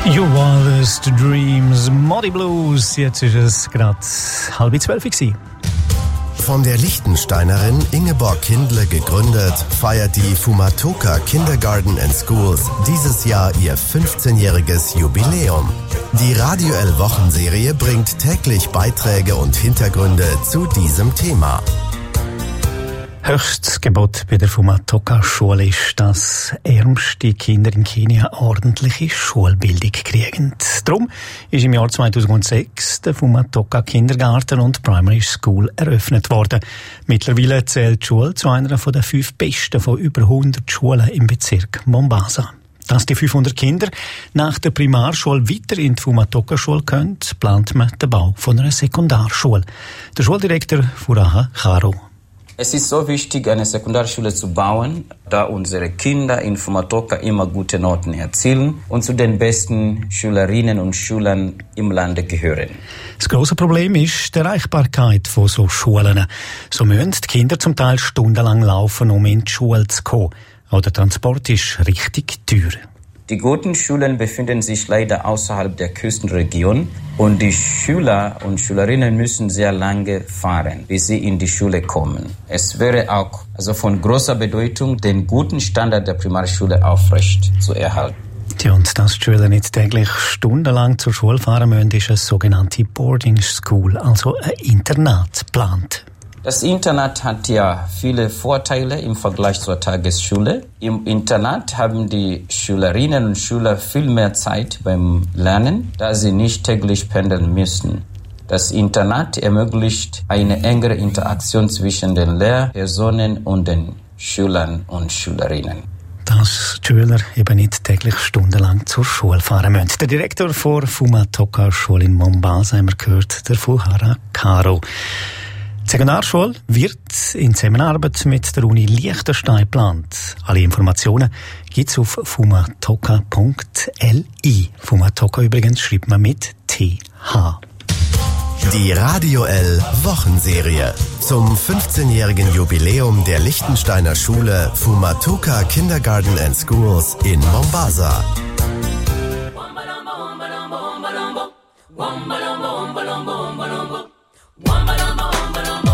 Your Wildest Dreams, Muddy Blues. Jetzt ist es gerade 11:30. Von der Liechtensteinerin Ingeborg Kindle gegründet, feiert die Fumatoka Kindergarten and Schools dieses Jahr ihr 15-jähriges Jubiläum. Die Radio L Wochenserie bringt täglich Beiträge und Hintergründe zu diesem Thema. Höchstes Gebot bei der Fumatoka-Schule ist, dass ärmste Kinder in Kenia ordentliche Schulbildung kriegen. Darum ist im Jahr 2006 der Fumatoka Kindergarten und Primary School eröffnet worden. Mittlerweile zählt die Schule zu einer der 5 besten von über 100 Schulen im Bezirk Mombasa. Dass die 500 Kinder nach der Primarschule weiter in die Fumatoka-Schule können, plant man den Bau von einer Sekundarschule. Der Schuldirektor Furaha Kharo. Es ist so wichtig, eine Sekundarschule zu bauen, da unsere Kinder in Fumatoka immer gute Noten erzielen und zu den besten Schülerinnen und Schülern im Lande gehören. Das grosse Problem ist die Erreichbarkeit von so Schulen. So müssen die Kinder zum Teil stundenlang laufen, um in die Schule zu kommen. Auch der Transport ist richtig teuer. Die guten Schulen befinden sich leider außerhalb der Küstenregion und die Schüler und Schülerinnen müssen sehr lange fahren, bis sie in die Schule kommen. Es wäre auch von großer Bedeutung, den guten Standard der Primarschule aufrecht zu erhalten. Ja, und dass die Schüler nicht täglich stundenlang zur Schule fahren müssen, ist eine sogenannte Boarding School, also ein Internat, geplant. Das Internat hat ja viele Vorteile im Vergleich zur Tagesschule. Im Internat haben die Schülerinnen und Schüler viel mehr Zeit beim Lernen, da sie nicht täglich pendeln müssen. Das Internat ermöglicht eine engere Interaktion zwischen den Lehrpersonen und den Schülern und Schülerinnen. Dass die Schüler eben nicht täglich stundenlang zur Schule fahren müssen. Der Direktor der Fumatoka-Schule in Mombasa haben wir gehört, der Furaha Kharo. Die Sekundarschule wird in Zusammenarbeit mit der Uni Liechtenstein geplant. Alle Informationen gibt es auf fumatoka.li. Fumatoka übrigens schreibt man mit TH. Die Radio L Wochenserie zum 15-jährigen Jubiläum der Liechtensteiner Schule Fumatoka Kindergarten and Schools in Mombasa. Wamba